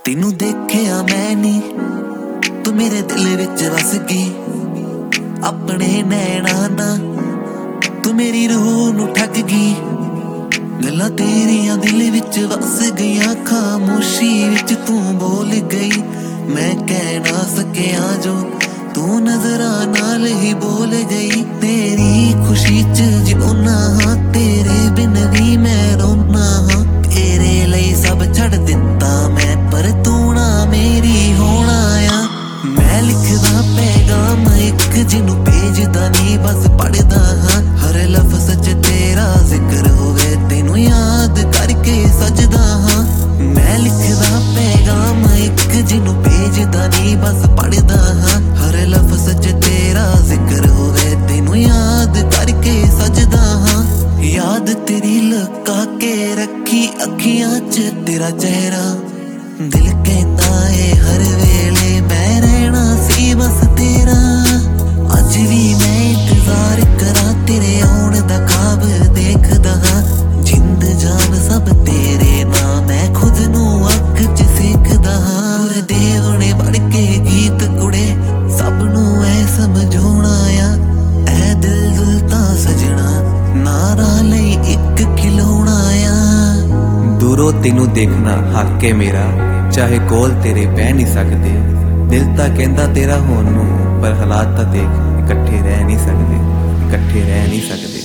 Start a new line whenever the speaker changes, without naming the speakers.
ਤੈਨੂੰ ਦੇਖਿਆ ਮੈਂ ਨੀ, ਤੂੰ ਮੇਰੇ ਦਿਲ ਵਿੱਚ ਵਸ ਗਈ। ਆਪਣੇ ਨੈਣਾ ਨਾ ਤੂੰ ਮੇਰੀ ਰੂਹ ਨੂੰ ਠੱਗ ਗਈ। ਗੱਲਾਂ ਤੇਰੀਆਂ ਦਿਲ ਵਿੱਚ ਵਸ ਗਈਆਂ, ਖਾਮੋਸ਼ੀ ਵਿੱਚ ਤੂੰ ਬੋਲ ਗਈ। ਮੈਂ ਕਹਿ ਨਾ ਸਕਿਆ ਜੋ ਤੂੰ ਨਜ਼ਰਾਂ ਨਾਲ ਹੀ ਬੋਲ ਗਈ। ਤੇਰੀ ਖੁਸ਼ੀ 'ਚ ਜਿਉਣਾ ਹਾਂ, ਤੇਰੇ ਬਿਨ ਵੀ ਮੈਂ ਰੋਣਾ ਹਾਂ। ਤੇਰੇ ਲਈ ਸਭ ਛੱਡ ਦਿੱਤਾ ਮੈਂ, ਪਰ ਤੂੰ ਨਾ ਮੇਰੀ ਹੋਣਾ ਆ। ਮੈਂ ਲਿਖਦਾ ਪੈਗਾਮ ਇੱਕ, ਜਿਹਨੂੰ ਭੇਜਦਾ ਨਹੀਂ ਬਸ ਪੜ੍ਹਦਾ ਹਾਂ। ਹਰ ਲਫ਼ਜ਼ 'ਚ ਤੇਰਾ ਜ਼ਿਕਰ ਹੋਵੇ, ਤੈਨੂੰ ਯਾਦ ਕਰਕੇ ਸਜਦਾ ਹਾਂ। ਮੈਂ ਲਿਖਦਾ ਪੈਗਾਮ ਇੱਕ, ਜਿਹਨੂੰ ਭੇਜਦਾ ਨਹੀਂ ਬਸ ਪੜ੍ਹਦਾ ਹਾਂ। ਹਰ ਲਫ਼ਜ਼ 'ਚ ਤੇਰਾ ਜ਼ਿਕਰ ਹੋਵੇ, ਤੈਨੂੰ ਯਾਦ ਕਰਕੇ ਸਜਦਾ ਹਾਂ। ਯਾਦ ਤੇਰੀ ਲੁਕਾ ਕੇ ਰੱਖੀ ਅੱਖੀਆਂ 'ਚ ਤੇਰਾ ਚਿਹਰਾ। ਦਿਲ ਕਹਿੰਦਾ ਏ ਹਰ ਵੇਲੇ ਮੈਂ ਰਹਿਣਾ ਸੀ ਬਸ ਤੇਰਾ। ਅੱਜ ਵੀ ਮੈਂ ਇੰਤਜ਼ਾਰ ਕਰਾਂ, ਤੇਰੇ ਆਉਣ ਦਾ ਖ਼ਾਬ ਦੇਖਦਾ ਹਾਂ। ਜਿੰਦ ਜਾਨ ਸਭ ਤੇਰੇ ਨਾਮ, ਮੈਂ ਖੁਦ ਨੂੰ ਅੱਗ 'ਚ ਸੇਕਦਾ ਹਾਂ। ਗੁਰਦੇਵ ਨੇ ਪੜ੍ਹ ਕੇ ਗੀਤ ਕੁੜੇ, ਸਭ ਨੂੰ ਐ ਸਮਝਾਉਣਾ ਆ। ਐ ਦਿਲ ਤਾਂ ਸਜਣਾ ਨਾਰਾ ਲਈ ਇੱਕ ਖਿਲੌਣਾ ਆ।
ਦੂਰੋਂ ਤੈਨੂੰ ਦੇਖਣਾ ਹੱਕ ਏ ਮੇਰਾ, ਚਾਹੇ ਕੋਲ ਤੇਰੇ ਬਹਿ ਨਹੀਂ ਸਕਦੇ। ਦਿਲ ਤਾਂ ਕਹਿੰਦਾ ਤੇਰਾ ਹੋਣ ਨੂੰ, ਪਰ ਹਾਲਾਤ ਤਾਂ ਦੇਖ, ਇਕੱਠੇ ਰਹਿ ਨਹੀਂ ਸਕਦੇ, ਇਕੱਠੇ ਰਹਿ ਨਹੀਂ ਸਕਦੇ।